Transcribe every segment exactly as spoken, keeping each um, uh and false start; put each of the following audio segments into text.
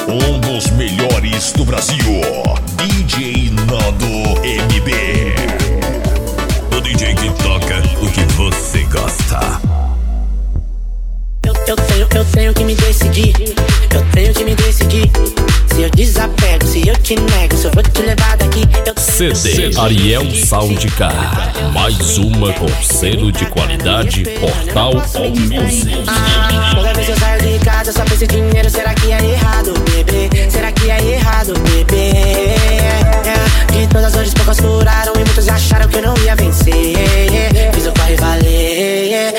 Um dos melhores do Brasil, D J Nando M B. O D J que toca o que você gosta. Eu, eu tenho, eu tenho que me decidir. Eu tenho que me decidir. Se eu desapego, se eu te nego, se eu vou te levar daqui. Eu... C D Ariel Soundcar. Mais uma com selo de qualidade. Portal All Music. Ah, toda vez que eu saio de casa só penso em dinheiro. Será que é errado, bebê? Será que é errado, bebê? É, de todas as dores poucas curaram e muitos acharam que eu não ia vencer. Fiz o corre valer.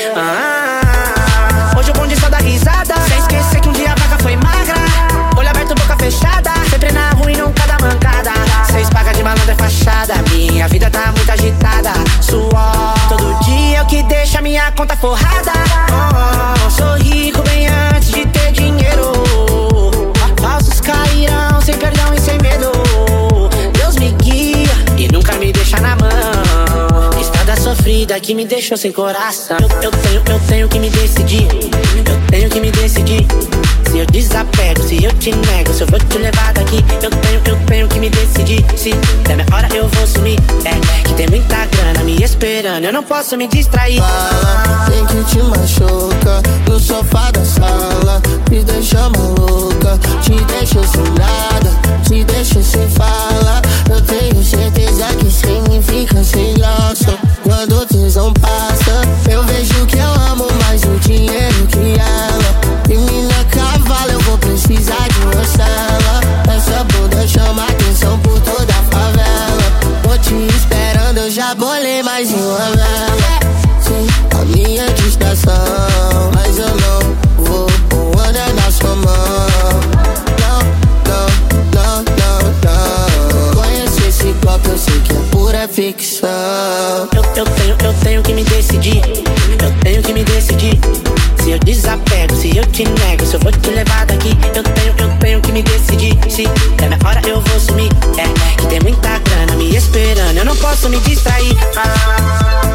Ah, hoje o bonde só dá risada. Sem esquecer que um dia a vaca foi magra. Olho aberto, boca fechada. Sempre na rua e nunca dá mancada. Cês pagam de malandro é fachada. Minha vida tá muito agitada. Suor, todo dia é o que deixa minha conta forrada. Oh, sou rico bem antes de ter dinheiro. Falsos cairão sem perdão e sem medo. Deus me guia e nunca me deixa na mão. Estrada sofrida que me deixou sem coração. Eu, eu tenho, eu tenho que me decidir. Eu tenho que me decidir. Se eu desapego, se eu te nego, se eu vou te levar daqui. Eu tenho, eu tenho que me decidir. Se der minha hora eu vou sumir. É, que tem muita grana me esperando, eu não posso me distrair. Fala, tem que te machuca no sofá da sala. Me deixa maluca, te deixa sem nada, te deixa sem fala. Eu tenho certeza que sem mim fica sem graça. Quando o tesão passa, eu vejo que eu amo mais o dinheiro que ela. E mina cavalo, eu vou precisar de uma cela. Essa bunda chama atenção por toda a favela. Tô te esperando, eu já bolei mais uma vela. Sim, a minha distração, mas eu não vou pôr onda na sua mão. Não, não, não, não, não. Conheço esse copo, eu sei que é pura ficção. Eu, eu tenho, eu tenho que me decidir. Eu tenho que me decidir. Se eu desapego, se eu te nego, se eu vou te levar daqui. Eu tenho, eu tenho que me decidir. Se der minha hora eu vou sumir. É, que tem muita grana me esperando, eu não posso me distrair. Ah.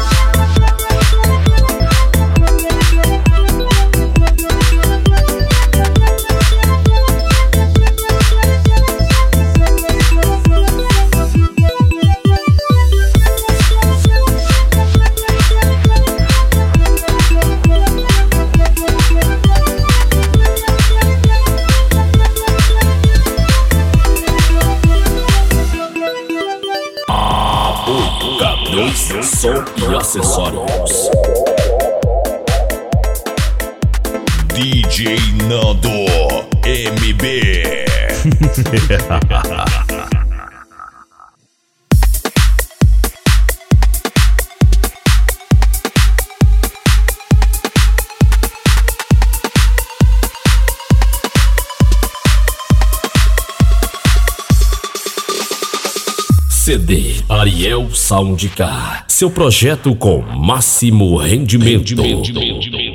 Som e acessórios. D J Nando M B. C D Ariel Soundcar. Seu projeto com máximo rendimento.